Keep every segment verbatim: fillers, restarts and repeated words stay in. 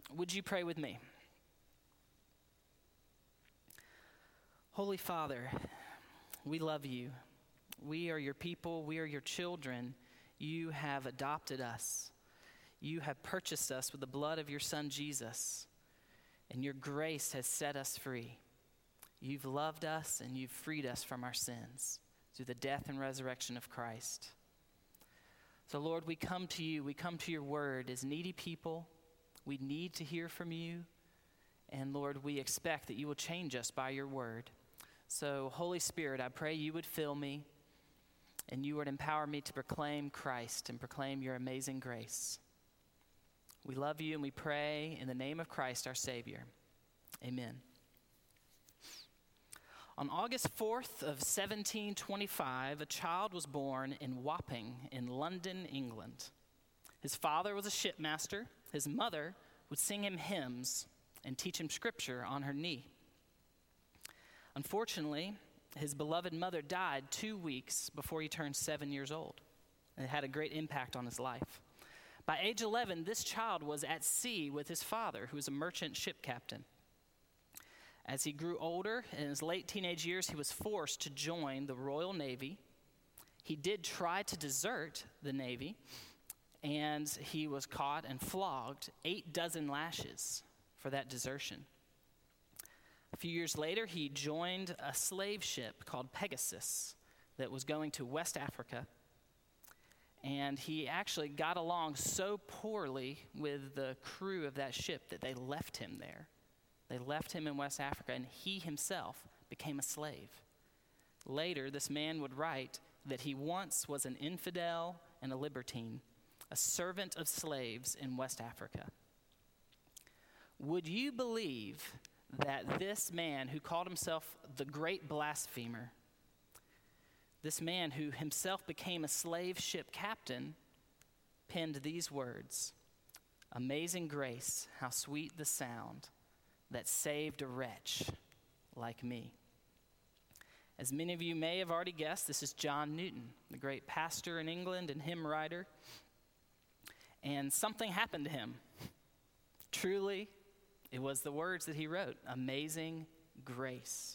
Would you pray with me? Holy Father, we love you. We are your people. We are your children. You have adopted us. You have purchased us with the blood of your Son, Jesus, and your grace has set us free. You've loved us and you've freed us from our sins through the death and resurrection of Christ. So, Lord, we come to you. We come to your word as needy people. We need to hear from you. And, Lord, we expect that you will change us by your word. So, Holy Spirit, I pray you would fill me and you would empower me to proclaim Christ and proclaim your amazing grace. We love you and we pray in the name of Christ, our Savior. Amen. On August fourth of seventeen twenty-five, a child was born in Wapping in London, England. His father was a shipmaster. His mother would sing him hymns and teach him scripture on her knee. Unfortunately, his beloved mother died two weeks before he turned seven years old. And it had a great impact on his life. By age eleven, this child was at sea with his father, who was a merchant ship captain. As he grew older, in his late teenage years, he was forced to join the Royal Navy. He did try to desert the Navy, and he was caught and flogged eight dozen lashes for that desertion. A few years later, he joined a slave ship called Pegasus that was going to West Africa. And he actually got along so poorly with the crew of that ship that they left him there. They left him in West Africa, and he himself became a slave. Later, this man would write that he once was an infidel and a libertine, a servant of slaves in West Africa. Would you believe that this man who called himself the great blasphemer, this man who himself became a slave ship captain, penned these words, "Amazing grace, how sweet the sound that saved a wretch like me." As many of you may have already guessed, this is John Newton, the great pastor in England and hymn writer. And something happened to him. Truly, it was the words that he wrote, "Amazing grace."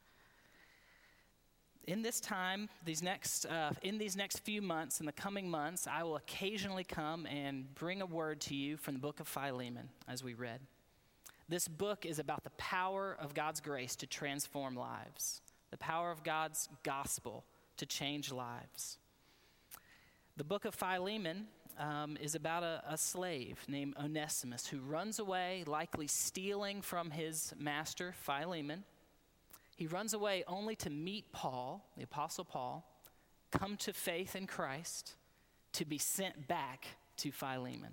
In this time, these next, uh, in these next few months, in the coming months, I will occasionally come and bring a word to you from the book of Philemon, as we read. This book is about the power of God's grace to transform lives, the power of God's gospel to change lives. The book of Philemon um, is about a, a slave named Onesimus who runs away, likely stealing from his master, Philemon. He runs away only to meet Paul, the Apostle Paul, come to faith in Christ, to be sent back to Philemon,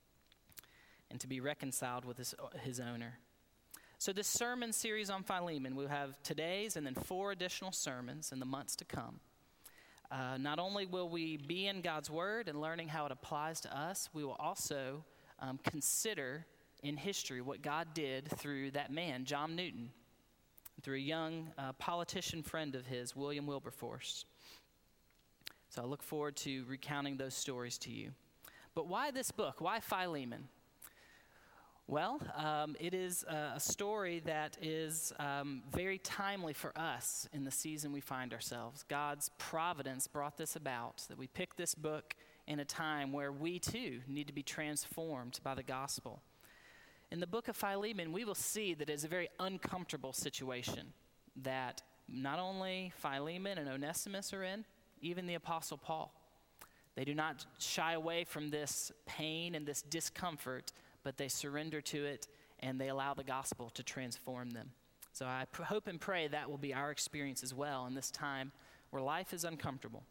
and to be reconciled with his, his owner. So this sermon series on Philemon, we'll have today's and then four additional sermons in the months to come. Uh, not only will we be in God's word and learning how it applies to us, we will also um, consider in history what God did through that man, John Newton, through a young uh, politician friend of his, William Wilberforce. So I look forward to recounting those stories to you. But why this book? Why Philemon? Well, um, it is a story that is um, very timely for us in the season we find ourselves. God's providence brought this about, that we pick this book in a time where we too need to be transformed by the gospel. In the book of Philemon, we will see that it's a very uncomfortable situation that not only Philemon and Onesimus are in, even the Apostle Paul. They do not shy away from this pain and this discomfort, but they surrender to it and they allow the gospel to transform them. So I pr- hope and pray that will be our experience as well in this time where life is uncomfortable.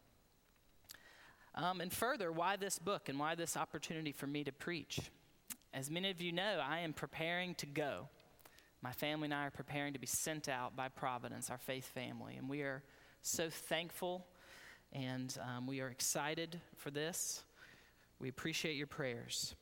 Um, and further, why this book and why this opportunity for me to preach? As many of you know, I am preparing to go. My family and I are preparing to be sent out by Providence, our faith family, and we are so thankful and um, we are excited for this. We appreciate your prayers.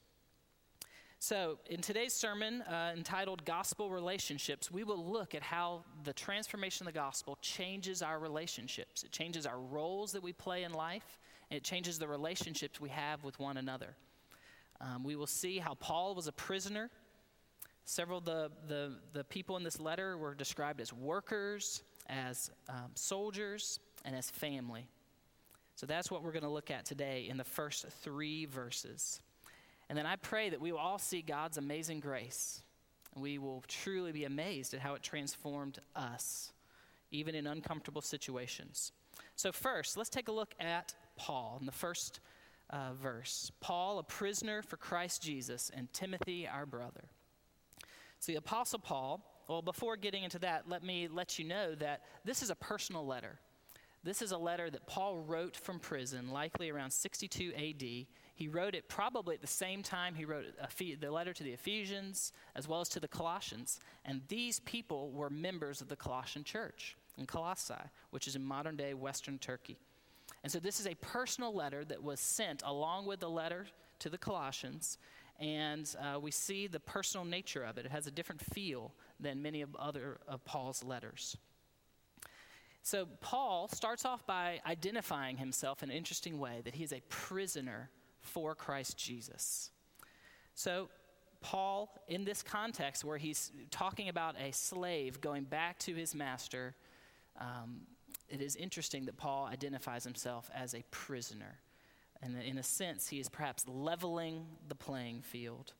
So in today's sermon uh, entitled Gospel Relationships, we will look at how the transformation of the gospel changes our relationships. It changes our roles that we play in life, and it changes the relationships we have with one another. Um, we will see how Paul was a prisoner Several of the, the, the people in this letter were described as workers, as um, soldiers, and as family. So that's what we're going to look at today in the first three verses. And then I pray that we will all see God's amazing grace. And we will truly be amazed at how it transformed us, even in uncomfortable situations. So first, let's take a look at Paul in the first uh, verse. Paul, a prisoner for Christ Jesus, and Timothy, our brother. So the Apostle Paul, well, before getting into that, let me let you know that this is a personal letter. This is a letter that Paul wrote from prison, likely around sixty-two A D. He wrote it probably at the same time he wrote the letter to the Ephesians as well as to the Colossians. And these people were members of the Colossian church in Colossae, which is in modern-day Western Turkey. And so this is a personal letter that was sent along with the letter to the Colossians. And uh, we see the personal nature of it. It has a different feel than many of other of Paul's letters. So Paul starts off by identifying himself in an interesting way, that he is a prisoner for Christ Jesus. So Paul, in this context where he's talking about a slave going back to his master, um, it is interesting that Paul identifies himself as a prisoner. And in a sense, he is perhaps leveling the playing field.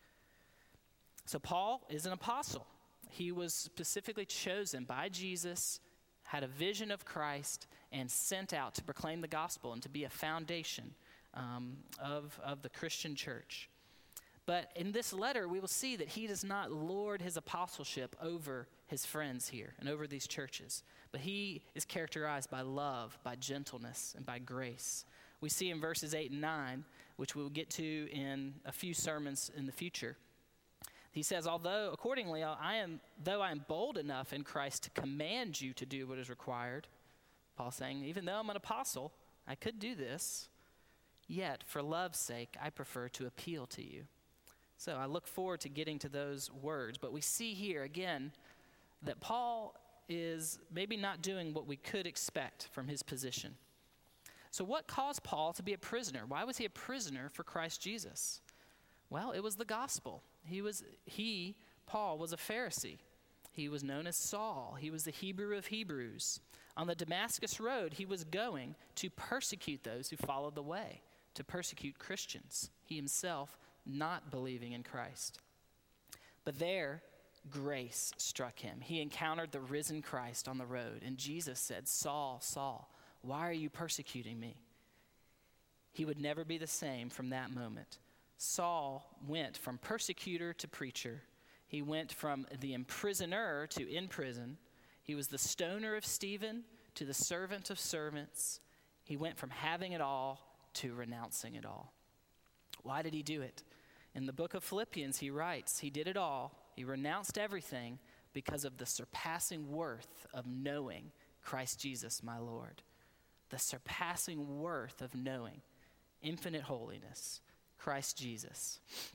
So Paul is an apostle. He was specifically chosen by Jesus, had a vision of Christ, and sent out to proclaim the gospel and to be a foundation um, of, of the Christian church. But in this letter, we will see that he does not lord his apostleship over his friends here and over these churches. But he is characterized by love, by gentleness, and by grace. We see in verses eight and nine, which we'll get to in a few sermons in the future. He says, although, accordingly, I am, though I am bold enough in Christ to command you to do what is required, Paul saying, even though I'm an apostle, I could do this, yet for love's sake, I prefer to appeal to you. So I look forward to getting to those words. But we see here, again, that Paul is maybe not doing what we could expect from his position. So what caused Paul to be a prisoner? Why was he a prisoner for Christ Jesus? Well, it was the gospel. He was, he, Paul, was a Pharisee. He was known as Saul. He was the Hebrew of Hebrews. On the Damascus road, he was going to persecute those who followed the way, to persecute Christians, he himself not believing in Christ. But there, grace struck him. He encountered the risen Christ on the road, and Jesus said, Saul, Saul, why are you persecuting me? He would never be the same from that moment. Saul went from persecutor to preacher. He went from the imprisoner to in prison. He was the stoner of Stephen to the servant of servants. He went from having it all to renouncing it all. Why did he do it? In the book of Philippians, he writes, he did it all. He renounced everything because of the surpassing worth of knowing Christ Jesus, my Lord. The surpassing worth of knowing infinite holiness, Christ Jesus.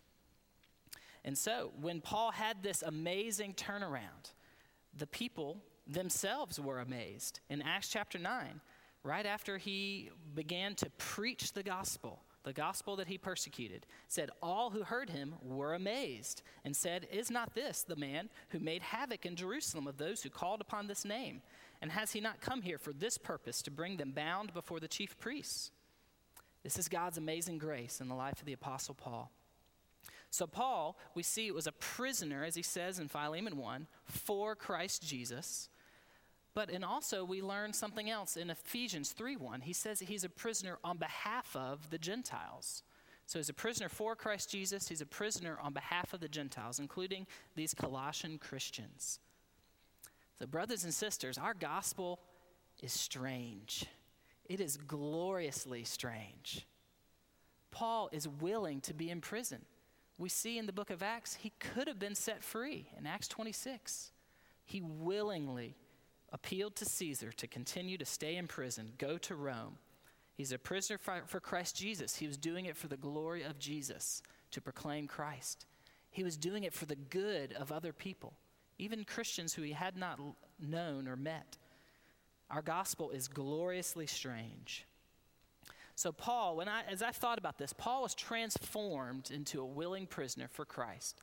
And so when Paul had this amazing turnaround, the people themselves were amazed. In Acts chapter nine, right after he began to preach the gospel, the gospel that he persecuted, said all who heard him were amazed and said, is not this the man who made havoc in Jerusalem of those who called upon this name? And has he not come here for this purpose, to bring them bound before the chief priests? This is God's amazing grace in the life of the Apostle Paul. So Paul, we see, was a prisoner, as he says in Philemon one, for Christ Jesus. But and also we learn something else in Ephesians three one. He says that he's a prisoner on behalf of the Gentiles. So he's a prisoner for Christ Jesus. He's a prisoner on behalf of the Gentiles, including these Colossian Christians. So brothers and sisters, our gospel is strange. It is gloriously strange. Paul is willing to be in prison. We see in the book of Acts, he could have been set free in Acts twenty-six. He willingly appealed to Caesar to continue to stay in prison, go to Rome. He's a prisoner for, for Christ Jesus. He was doing it for the glory of Jesus, to proclaim Christ. He was doing it for the good of other people, even Christians who he had not known or met. Our gospel is gloriously strange. So Paul, when I, as I thought about this, Paul was transformed into a willing prisoner for Christ.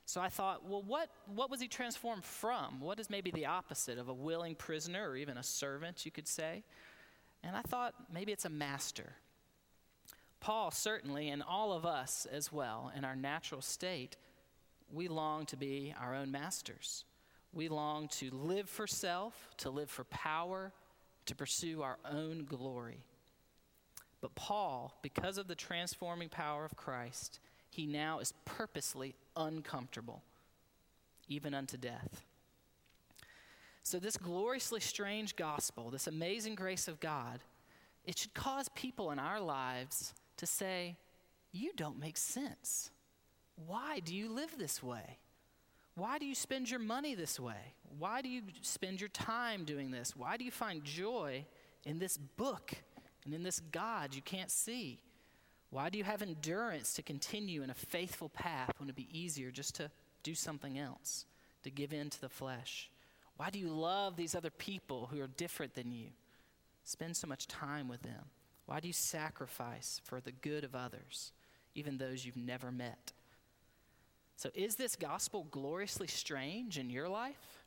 So I thought, well, what, what was he transformed from? What is maybe the opposite of a willing prisoner or even a servant, you could say? And I thought maybe it's a master. Paul certainly, and all of us as well, in our natural state, we long to be our own masters. We long to live for self, to live for power, to pursue our own glory. But Paul, because of the transforming power of Christ, he now is purposely uncomfortable, even unto death. So this gloriously strange gospel, this amazing grace of God, it should cause people in our lives to say, you don't make sense. Why do you live this way? Why do you spend your money this way? Why do you spend your time doing this? Why do you find joy in this book and in this God you can't see? Why do you have endurance to continue in a faithful path when it'd be easier just to do something else, to give in to the flesh? Why do you love these other people who are different than you? Spend so much time with them. Why do you sacrifice for the good of others, even those you've never met? So is this gospel gloriously strange in your life?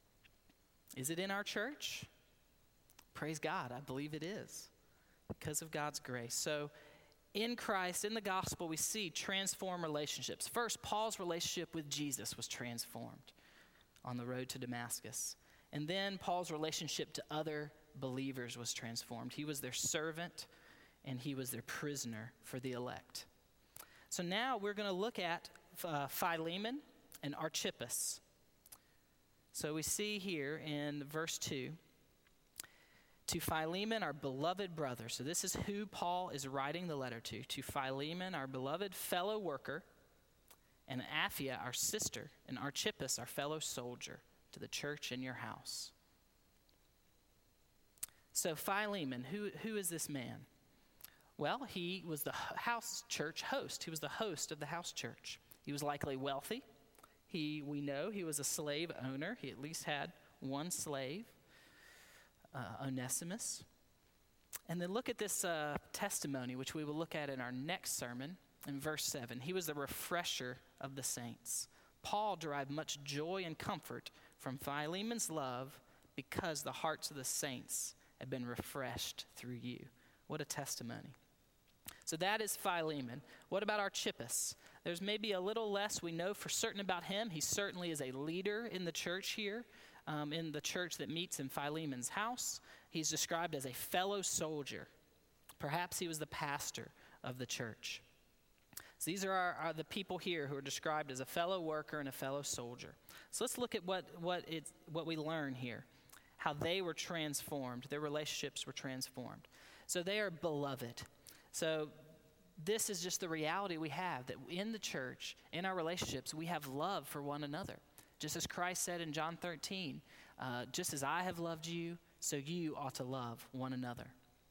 Is it in our church? Praise God, I believe it is, because of God's grace. So in Christ, in the gospel, we see transformed relationships. First, Paul's relationship with Jesus was transformed on the road to Damascus. And then Paul's relationship to other believers was transformed. He was their servant, and he was their prisoner for the elect. So now we're going to look at uh, Philemon and Archippus. So we see here in verse two, to Philemon, our beloved brother. So this is who Paul is writing the letter to. To Philemon, our beloved fellow worker, and Apphia, our sister, and Archippus, our fellow soldier, to the church in your house. So Philemon, who, who is this man? Well, he was the house church host. He was the host of the house church. He was likely wealthy. He, we know he was a slave owner. He at least had one slave. Uh, Onesimus. And then look at this uh, testimony, which we will look at in our next sermon in verse seven. He was the refresher of the saints. Paul derived much joy and comfort from Philemon's love because the hearts of the saints have been refreshed through you. What a testimony. So that is Philemon. What about Archippus? There's maybe a little less we know for certain about him. He certainly is a leader in the church here. Um, in the church that meets in Philemon's house. He's described as a fellow soldier. Perhaps he was the pastor of the church. So these are, our, are the people here who are described as a fellow worker and a fellow soldier. So let's look at what, what, it's, what we learn here, how they were transformed, their relationships were transformed. So they are beloved. So this is just the reality we have, that in the church, in our relationships, we have love for one another. Just as Christ said in John thirteen, uh, just as I have loved you, so you ought to love one another.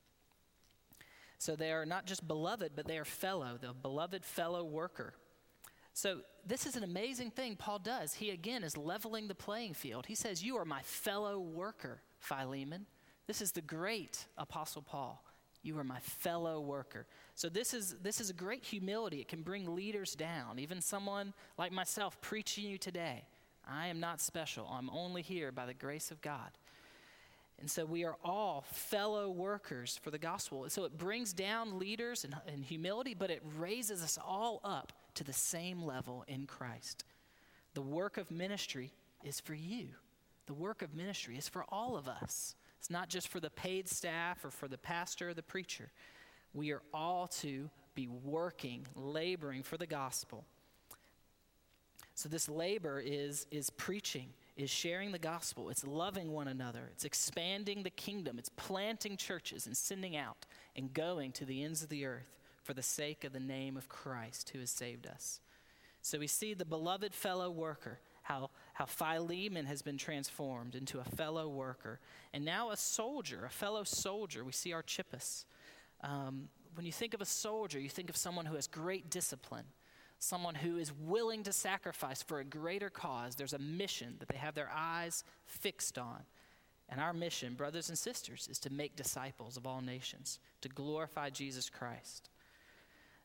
So they are not just beloved, but they are fellow, the beloved fellow worker. So this is an amazing thing Paul does. He again is leveling the playing field. He says, you are my fellow worker, Philemon. This is the great Apostle Paul. You are my fellow worker. So this is this is a great humility. It can bring leaders down. Even someone like myself preaching you today. I am not special. I'm only here by the grace of God. And so we are all fellow workers for the gospel. So it brings down leaders in, in humility, but it raises us all up to the same level in Christ. The work of ministry is for you. The work of ministry is for all of us. It's not just for the paid staff or for the pastor or the preacher. We are all to be working, laboring for the gospel. So this labor is, is preaching, is sharing the gospel. It's loving one another. It's expanding the kingdom. It's planting churches and sending out and going to the ends of the earth for the sake of the name of Christ who has saved us. So we see the beloved fellow worker, how, how Philemon has been transformed into a fellow worker. And now a soldier, a fellow soldier. We see Archippus. Um, when you think of a soldier, you think of someone who has great discipline. Someone who is willing to sacrifice for a greater cause. There's a mission that they have their eyes fixed on. And our mission, brothers and sisters, is to make disciples of all nations, to glorify Jesus Christ.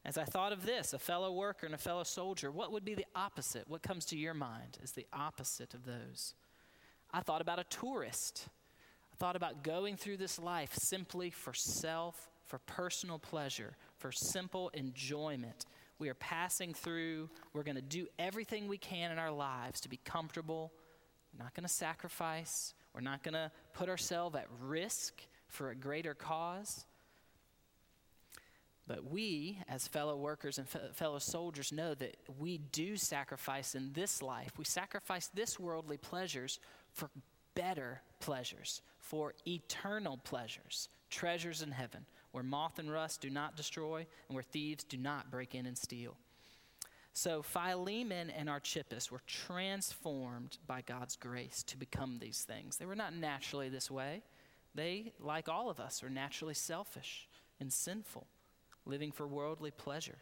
As I thought of this, a fellow worker and a fellow soldier, what would be the opposite? What comes to your mind as the opposite of those? I thought about a tourist. I thought about going through this life simply for self, for personal pleasure, for simple enjoyment. We are passing through. We're going to do everything we can in our lives to be comfortable. We're not going to sacrifice. We're not going to put ourselves at risk for a greater cause. But we, as fellow workers and f- fellow soldiers, know that we do sacrifice in this life. We sacrifice this worldly pleasures for better pleasures, for eternal pleasures, treasures in heaven, where moth and rust do not destroy and where thieves do not break in and steal. So Philemon and Archippus were transformed by God's grace to become these things. They were not naturally this way. They, like all of us, are naturally selfish and sinful, living for worldly pleasure.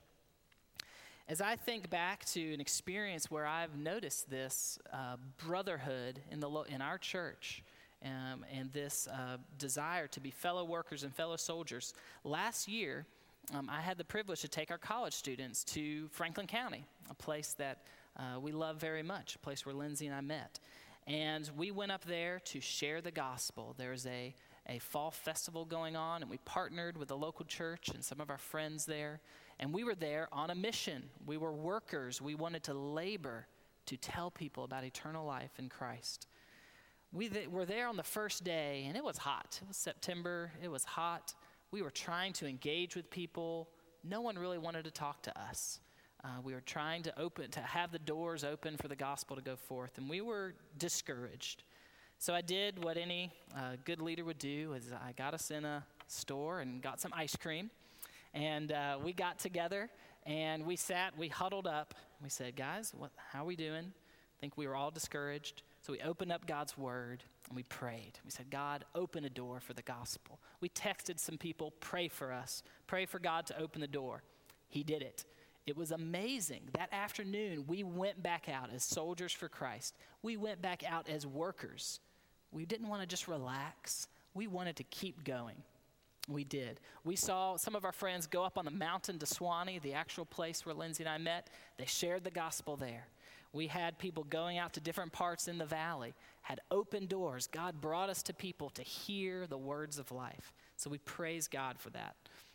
As I think back to an experience where I've noticed this uh, brotherhood in the lo- in our church um, and this uh, desire to be fellow workers and fellow soldiers, last year um, I had the privilege to take our college students to Franklin County, a place that uh, we love very much, a place where Lindsay and I met. And we went up there to share the gospel. There's a a fall festival going on, and we partnered with the local church and some of our friends there. And we were there on a mission. We were workers. We wanted to labor to tell people about eternal life in Christ. We th- were there on the first day, and it was hot. It was September. It was hot. We were trying to engage with people. No one really wanted to talk to us. Uh, we were trying to open, to have the doors open for the gospel to go forth, and we were discouraged. So I did what any uh, good leader would do, is I got us in a store and got some ice cream. And uh, we got together, and we sat, we huddled up. We said, guys, what, how are we doing? I think we were all discouraged. So we opened up God's word, and we prayed. We said, God, open a door for the gospel. We texted some people, pray for us. Pray for God to open the door. He did it. It was amazing. That afternoon, we went back out as soldiers for Christ. We went back out as workers. We didn't want to just relax. We wanted to keep going. We did. We saw some of our friends go up on the mountain to Swanee, the actual place where Lindsay and I met. They shared the gospel there. We had people going out to different parts in the valley, had open doors. God brought us to people to hear the words of life. So we praise God for that.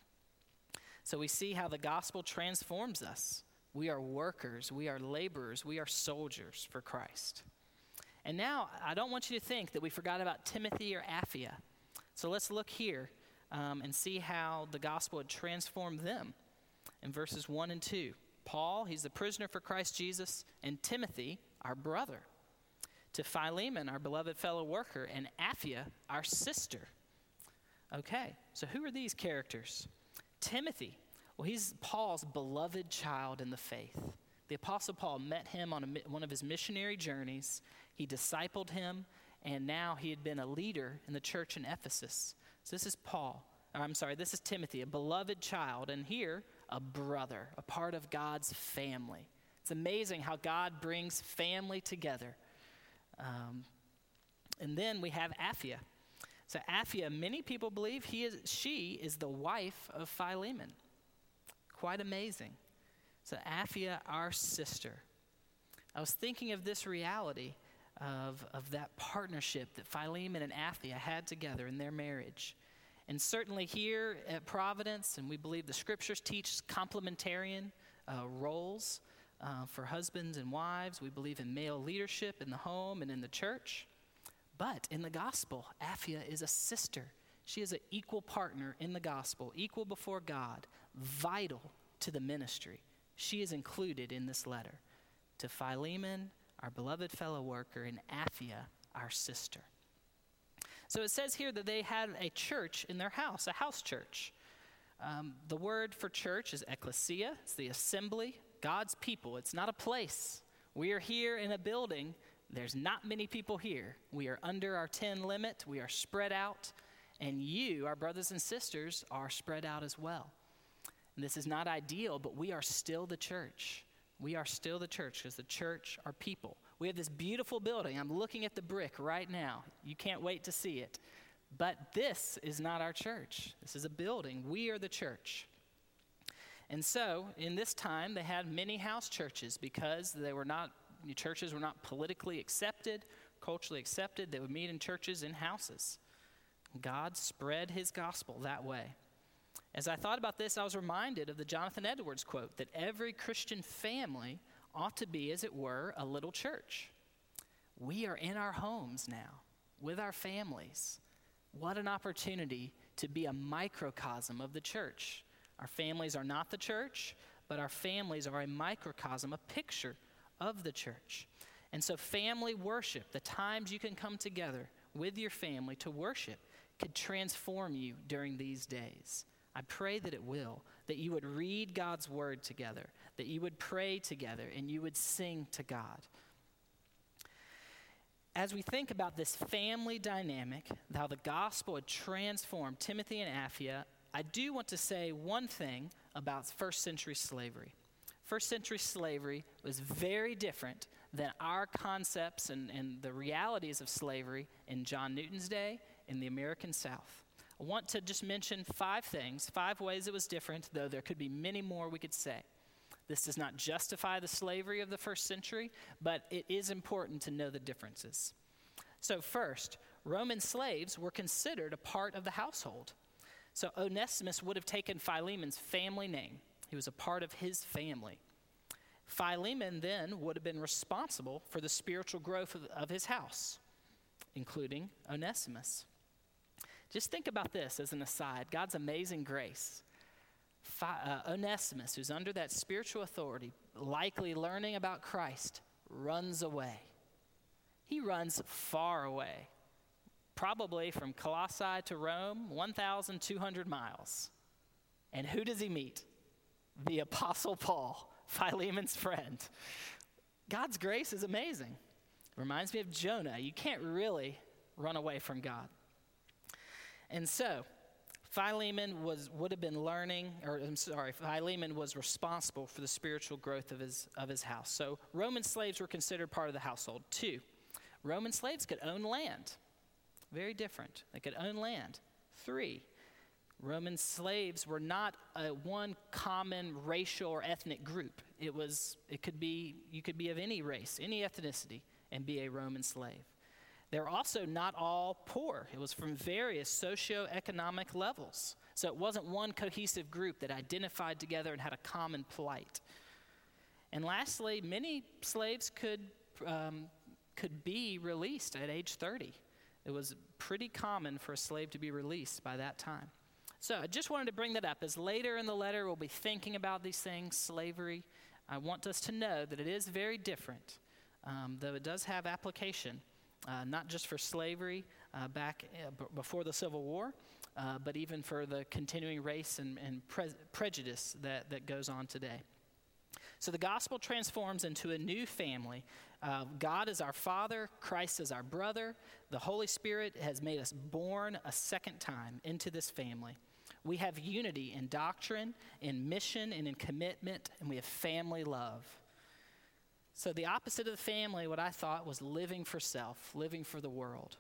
So we see how the gospel transforms us. We are workers. We are laborers. We are soldiers for Christ. And now, I don't want you to think that we forgot about Timothy or Apphia. So let's look here um, and see how the gospel had transformed them. In verses one and two, Paul, he's the prisoner for Christ Jesus, and Timothy, our brother. To Philemon, our beloved fellow worker, and Apphia, our sister. Okay, so who are these characters? Timothy, well, he's Paul's beloved child in the faith. The Apostle Paul met him on a, one of his missionary journeys. He discipled him, and now he had been a leader in the church in Ephesus. So this is Paul, or I'm sorry, this is Timothy, a beloved child, and here, a brother, a part of God's family. It's amazing how God brings family together. Um, and then we have Apphia. So Apphia, many people believe he is, she is the wife of Philemon. Quite amazing. So Apphia, our sister. I was thinking of this reality of, of that partnership that Philemon and Apphia had together in their marriage. And certainly here at Providence, and we believe the scriptures teach complementarian uh, roles uh, for husbands and wives. We believe in male leadership in the home and in the church. But in the gospel, Apphia is a sister. She is an equal partner in the gospel, equal before God, vital to the ministry. She is included in this letter to Philemon, our beloved fellow worker, and Apphia, our sister. So it says here that they had a church in their house, a house church. Um, the word for church is ecclesia. It's the assembly, God's people. It's not a place. We are here in a building. There's not many people here. We are under our ten limit. We are spread out. And you, our brothers and sisters, are spread out as well. And this is not ideal, but we are still the church. We are still the church because the church are people. We have this beautiful building. I'm looking at the brick right now. You can't wait to see it. But this is not our church. This is a building. We are the church. And so, in this time, they had many house churches because they were not, churches were not politically accepted, culturally accepted. They would meet in churches in houses. God spread his gospel that way. As I thought about this, I was reminded of the Jonathan Edwards quote that every Christian family ought to be, as it were, a little church. We are in our homes now with our families. What an opportunity to be a microcosm of the church. Our families are not the church, but our families are a microcosm, a picture of the church. And so family worship, the times you can come together with your family to worship, could transform you during these days. I pray that it will, that you would read God's word together, that you would pray together, and you would sing to God. As we think about this family dynamic, how the gospel would transform Timothy and Apphia, I do want to say one thing about first century slavery. First century slavery was very different than our concepts and, and the realities of slavery in John Newton's day in the American South. I want to just mention five things, five ways it was different, though there could be many more we could say. This does not justify the slavery of the first century, but it is important to know the differences. So first, Roman slaves were considered a part of the household. So Onesimus would have taken Philemon's family name. He was a part of his family. Philemon then would have been responsible for the spiritual growth of, of his house, including Onesimus. Just think about this as an aside, God's amazing grace. Phi, uh, Onesimus, who's under that spiritual authority, likely learning about Christ, runs away. He runs far away, probably from Colossae to Rome, one thousand two hundred miles. And who does he meet? The Apostle Paul, Philemon's friend. God's grace is amazing. It reminds me of Jonah. You can't really run away from God. And so, Philemon was would have been learning, or I'm sorry, Philemon was responsible for the spiritual growth of his of his house. So Roman slaves were considered part of the household. Two, Roman slaves could own land. Very different. They could own land. Three, Roman slaves were not a one common racial or ethnic group. It was it could be you could be of any race, any ethnicity, and be a Roman slave. They're also not all poor. It was from various socioeconomic levels. So it wasn't one cohesive group that identified together and had a common plight. And lastly, many slaves could um, could be released at age thirty. It was pretty common for a slave to be released by that time. So I just wanted to bring that up, as later in the letter we'll be thinking about these things, slavery. I want us to know that it is very different, um, though it does have application. Uh, not just for slavery uh, back uh, b- before the Civil War, uh, but even for the continuing race and, and pre- prejudice that, that goes on today. So the gospel transforms into a new family. Uh, God is our Father, Christ is our brother. The Holy Spirit has made us born a second time into this family. We have unity in doctrine, in mission, and in commitment, and we have family love. So the opposite of the family, what I thought, was living for self, living for the world.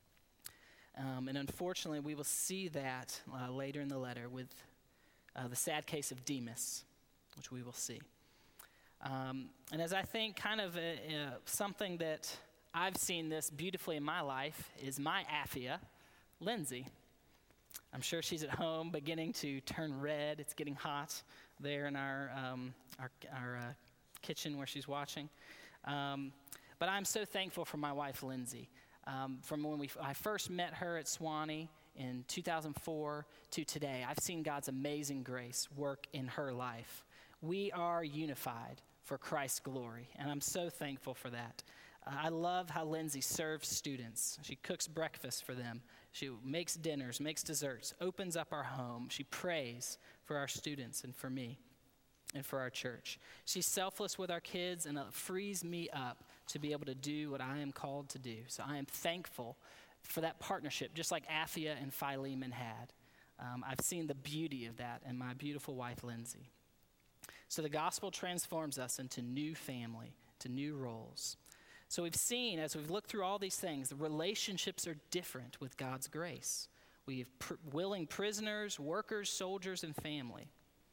Um, and unfortunately, we will see that uh, later in the letter with uh, the sad case of Demas, which we will see. Um, and as I think kind of a, a, something that I've seen this beautifully in my life is my Apphia, Lindsay. I'm sure she's at home beginning to turn red. It's getting hot there in our, um, our, our uh, kitchen where she's watching. Um, but I'm so thankful for my wife, Lindsay. Um, from when we, I first met her at Sewanee in two thousand four to today, I've seen God's amazing grace work in her life. We are unified for Christ's glory, and I'm so thankful for that. Uh, I love how Lindsay serves students. She cooks breakfast for them. She makes dinners, makes desserts, opens up our home. She prays for our students and for me and for our church. She's selfless with our kids, and it frees me up to be able to do what I am called to do. So I am thankful for that partnership, just like Apphia and Philemon had. Um, I've seen the beauty of that in my beautiful wife, Lindsay. So the gospel transforms us into new family, to new roles. So we've seen, as we've looked through all these things, the relationships are different with God's grace. We have pr- willing prisoners, workers, soldiers, and family.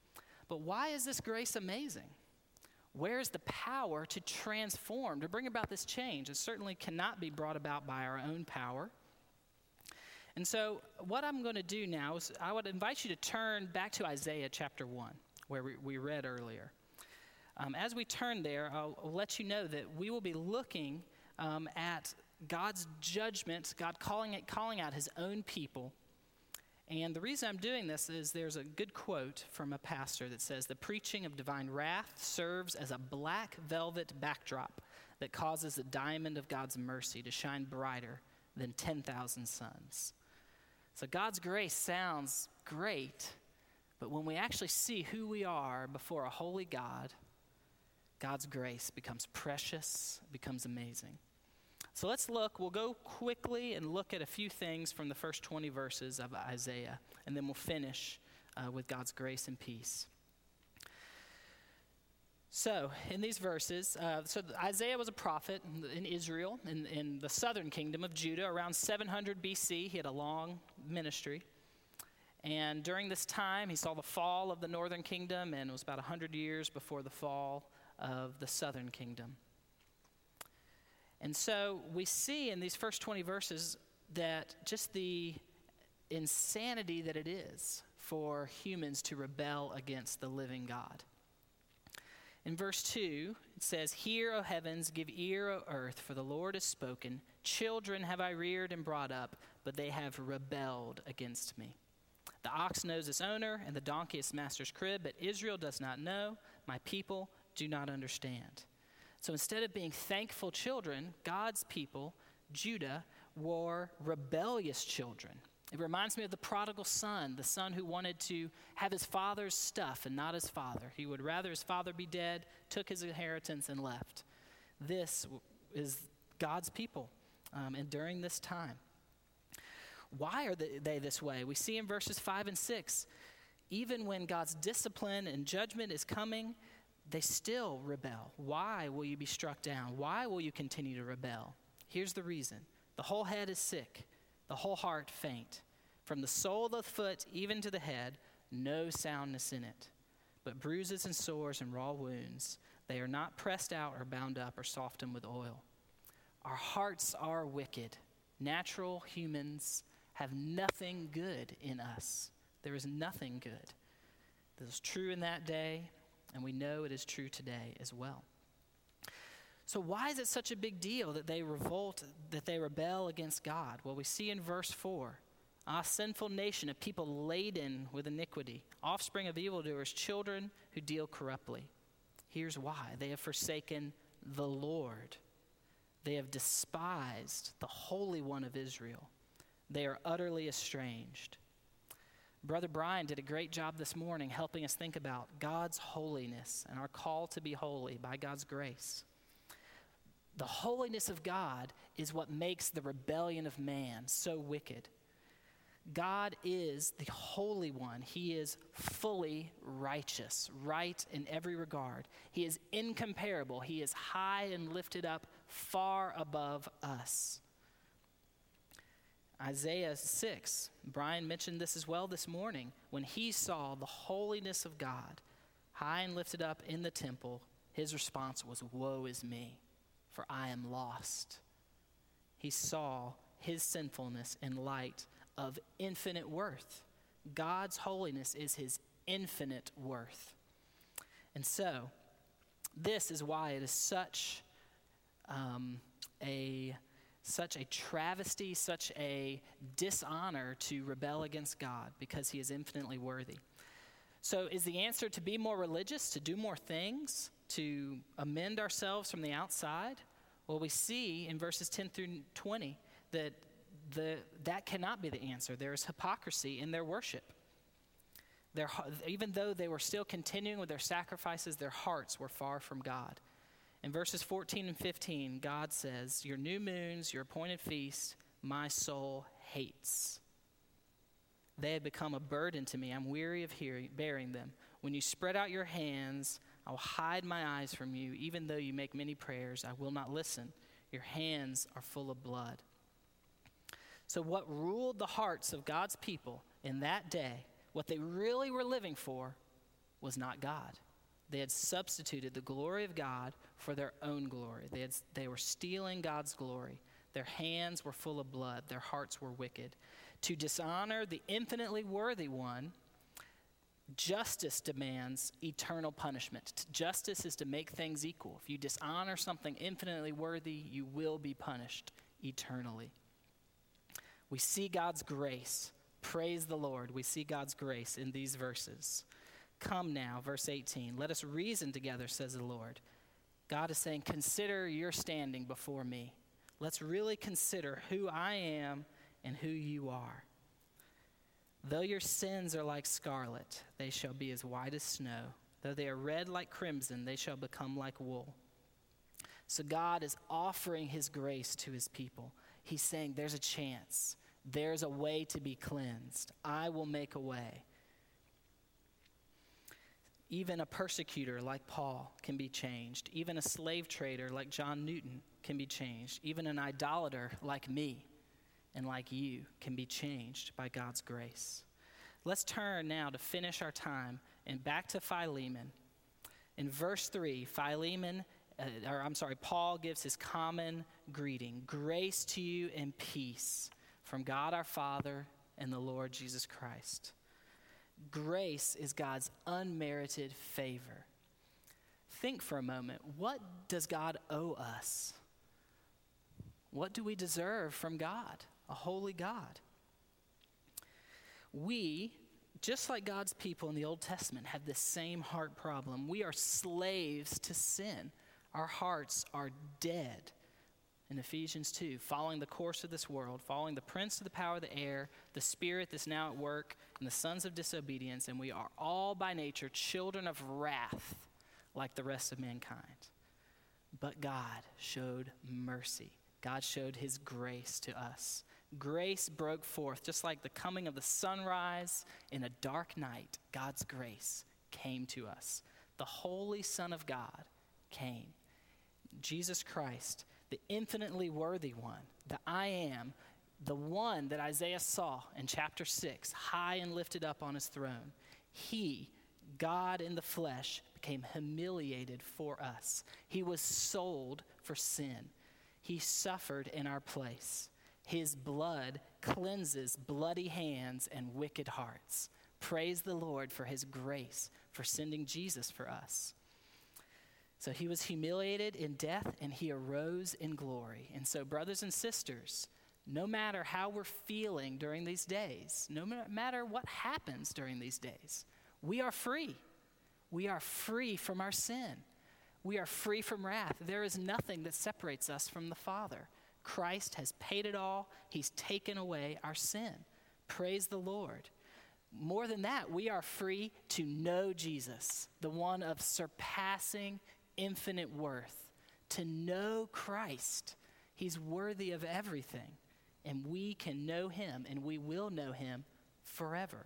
But why is this grace amazing? Where is the power to transform, to bring about this change? It certainly cannot be brought about by our own power. And so what I'm going to do now is I would invite you to turn back to Isaiah chapter one, where we, we read earlier. Um, as we turn there, I'll, I'll let you know that we will be looking um, at God's judgment, God calling it, calling out his own people. And the reason I'm doing this is there's a good quote from a pastor that says, "The preaching of divine wrath serves as a black velvet backdrop that causes the diamond of God's mercy to shine brighter than ten thousand suns." So God's grace sounds great, but when we actually see who we are before a holy God, God's grace becomes precious, becomes amazing. So let's look, we'll go quickly and look at a few things from the first twenty verses of Isaiah, and then we'll finish uh, with God's grace and peace. So, in these verses, uh, so Isaiah was a prophet in, in Israel, in, in the southern kingdom of Judah, around seven hundred B C. He had a long ministry. And during this time, he saw the fall of the northern kingdom, and it was about one hundred years before the fall of the southern kingdom. And so we see in these first twenty verses that just the insanity that it is for humans to rebel against the living God. In verse two, it says, "Hear, O heavens, give ear, O earth, for the Lord has spoken. Children have I reared and brought up, but they have rebelled against me. The ox knows its owner, and the donkey its master's crib, but Israel does not know. My people do not understand." So instead of being thankful children, God's people, Judah, were rebellious children. It reminds me of the prodigal son, the son who wanted to have his father's stuff and not his father. He would rather his father be dead, took his inheritance, and left. This is God's people, um, and during this time. Why are they this way? We see in verses five and six, even when God's discipline and judgment is coming, they still rebel. Why will you be struck down? Why will you continue to rebel? Here's the reason. The whole head is sick, the whole heart faint. From the sole of the foot even to the head, no soundness in it, but bruises and sores and raw wounds. They are not pressed out or bound up or softened with oil. Our hearts are wicked. Natural humans have nothing good in us. There is nothing good. This was true in that day, and we know it is true today as well. So why is it such a big deal that they revolt, that they rebel against God? Well, we see in verse four, "Ah, sinful nation, a people laden with iniquity, offspring of evildoers, children who deal corruptly." Here's why. They have forsaken the Lord. They have despised the Holy One of Israel. They are utterly estranged. Brother Brian did a great job this morning helping us think about God's holiness and our call to be holy by God's grace. The holiness of God is what makes the rebellion of man so wicked. God is the Holy One. He is fully righteous, right in every regard. He is incomparable. He is high and lifted up far above us. Isaiah six, Brian mentioned this as well this morning. When he saw the holiness of God high and lifted up in the temple, his response was, "Woe is me, for I am lost." He saw his sinfulness in light of infinite worth. God's holiness is his infinite worth. And so, this is why it is such um, a such a travesty, such a dishonor to rebel against God, because he is infinitely worthy. So is the answer to be more religious, to do more things, to amend ourselves from the outside? Well, we see in verses ten through twenty that the, that cannot be the answer. There is hypocrisy in their worship. Their, even though they were still continuing with their sacrifices, their hearts were far from God. In verses fourteen and fifteen, God says, "Your new moons, your appointed feasts, my soul hates. They have become a burden to me. I'm weary of hearing, bearing them. When you spread out your hands, I will hide my eyes from you. Even though you make many prayers, I will not listen. Your hands are full of blood." So what ruled the hearts of God's people in that day, what they really were living for, was not God. They had substituted the glory of God for their own glory. They, had, they were stealing God's glory. Their hands were full of blood. Their hearts were wicked. To dishonor the infinitely worthy one, justice demands eternal punishment. Justice is to make things equal. If you dishonor something infinitely worthy, you will be punished eternally. We see God's grace. Praise the Lord. We see God's grace in these verses. Come now, verse eighteen. Let us reason together, says the Lord. God is saying, consider your standing before me. Let's really consider who I am and who you are. Though your sins are like scarlet, they shall be as white as snow. Though they are red like crimson, they shall become like wool. So God is offering his grace to his people. He's saying there's a chance. There's a way to be cleansed. I will make a way. Even a persecutor like Paul can be changed. Even a slave trader like John Newton can be changed. Even an idolater like me and like you can be changed by God's grace. Let's turn now to finish our time and back to Philemon. In verse three, Philemon, uh, or I'm sorry, Paul gives his common greeting. Grace to you and peace from God our Father and the Lord Jesus Christ. Grace is God's unmerited favor. Think for a moment, what does God owe us? What do we deserve from God, a holy God? We, just like God's people in the Old Testament, have the same heart problem. We are slaves to sin. Our hearts are dead. In Ephesians two, following the course of this world, following the prince of the power of the air, the spirit that's now at work, and the sons of disobedience, and we are all by nature children of wrath like the rest of mankind. But God showed mercy. God showed his grace to us. Grace broke forth, just like the coming of the sunrise in a dark night. God's grace came to us. The Holy Son of God came. Jesus Christ, the infinitely worthy one, the I am, the one that Isaiah saw in chapter six, high and lifted up on his throne. He, God in the flesh, became humiliated for us. He was sold for sin. He suffered in our place. His blood cleanses bloody hands and wicked hearts. Praise the Lord for his grace, for sending Jesus for us. So he was humiliated in death and he arose in glory. And so, brothers and sisters, no matter how we're feeling during these days, no matter what happens during these days, we are free. We are free from our sin. We are free from wrath. There is nothing that separates us from the Father. Christ has paid it all. He's taken away our sin. Praise the Lord. More than that, we are free to know Jesus, the one of surpassing infinite worth, to know Christ. He's worthy of everything, and we can know him, and we will know him forever.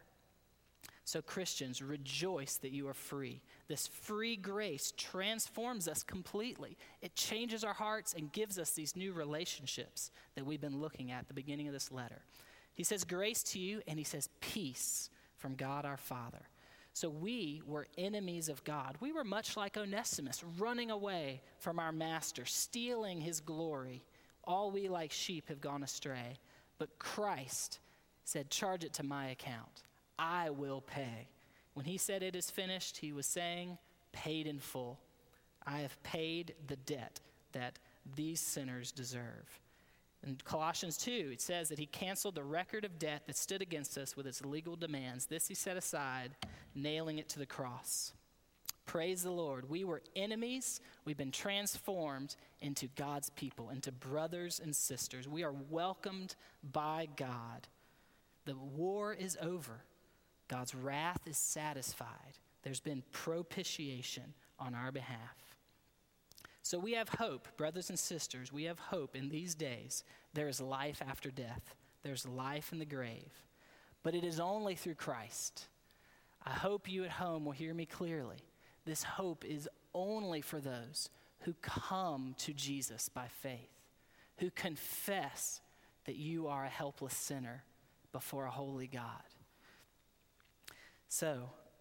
So Christians, rejoice that you are free. This free grace transforms us completely. It changes our hearts and gives us these new relationships that we've been looking at at the beginning of this letter. He says grace to you, and he says peace from God our Father. So we were enemies of God. We were much like Onesimus, running away from our master, stealing his glory. All we like sheep have gone astray. But Christ said, charge it to my account. I will pay. When he said it is finished, he was saying, paid in full. I have paid the debt that these sinners deserve. In Colossians two, it says that he canceled the record of debt that stood against us with its legal demands. This he set aside, nailing it to the cross. Praise the Lord. We were enemies. We've been transformed into God's people, into brothers and sisters. We are welcomed by God. The war is over. God's wrath is satisfied. There's been propitiation on our behalf. So we have hope, brothers and sisters. We have hope in these days. There is life after death. There's life in the grave. But it is only through Christ. I hope you at home will hear me clearly. This hope is only for those who come to Jesus by faith, who confess that you are a helpless sinner before a holy God. So,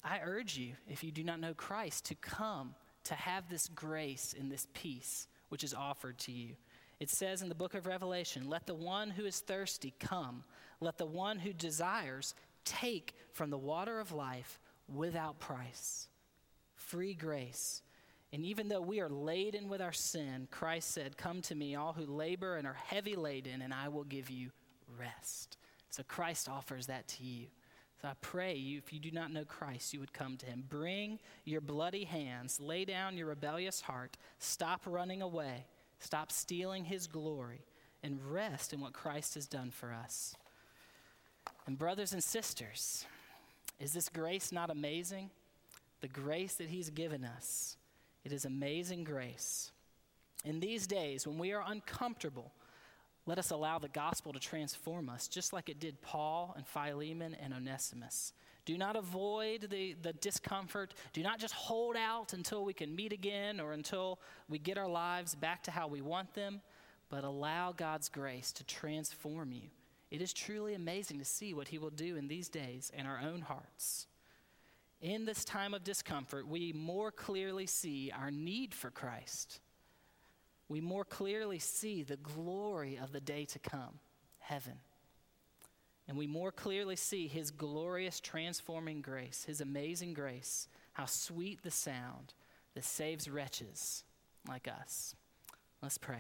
I urge you, if you do not know Christ, to come to have this grace and this peace which is offered to you. It says in the book of Revelation, let the one who is thirsty come. Let the one who desires take from the water of life without price. Free grace. And even though we are laden with our sin, Christ said, come to me, all who labor and are heavy laden, and I will give you rest. So Christ offers that to you. So I pray you, if you do not know Christ, you would come to him. Bring your bloody hands, lay down your rebellious heart, stop running away, stop stealing his glory, and rest in what Christ has done for us. And brothers and sisters, is this grace not amazing? The grace that he's given us, it is amazing grace. In these days, when we are uncomfortable, let us allow the gospel to transform us, just like it did Paul and Philemon and Onesimus. Do not avoid the, the discomfort. Do not just hold out until we can meet again or until we get our lives back to how we want them, but allow God's grace to transform you. It is truly amazing to see what he will do in these days in our own hearts. In this time of discomfort, we more clearly see our need for Christ. We more clearly see the glory of the day to come, heaven. And we more clearly see his glorious transforming grace, his amazing grace, how sweet the sound that saves wretches like us. Let's pray.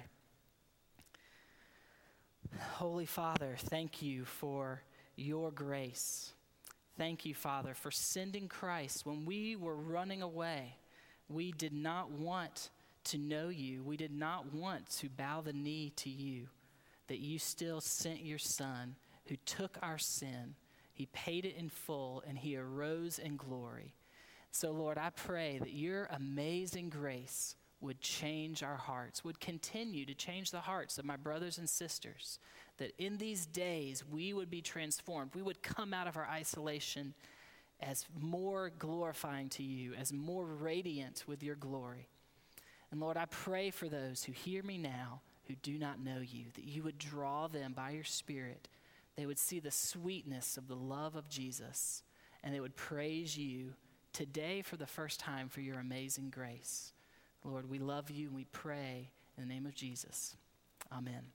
Holy Father, thank you for your grace. Thank you, Father, for sending Christ when we were running away. We did not want to know you. We did not want to bow the knee to you, that you still sent your Son who took our sin. He paid it in full, and he arose in glory. So, Lord, I pray that your amazing grace would change our hearts, would continue to change the hearts of my brothers and sisters, that in these days we would be transformed. We would come out of our isolation as more glorifying to you, as more radiant with your glory. And Lord, I pray for those who hear me now who do not know you, that you would draw them by your Spirit. They would see the sweetness of the love of Jesus, and they would praise you today for the first time for your amazing grace. Lord, we love you and we pray in the name of Jesus. Amen.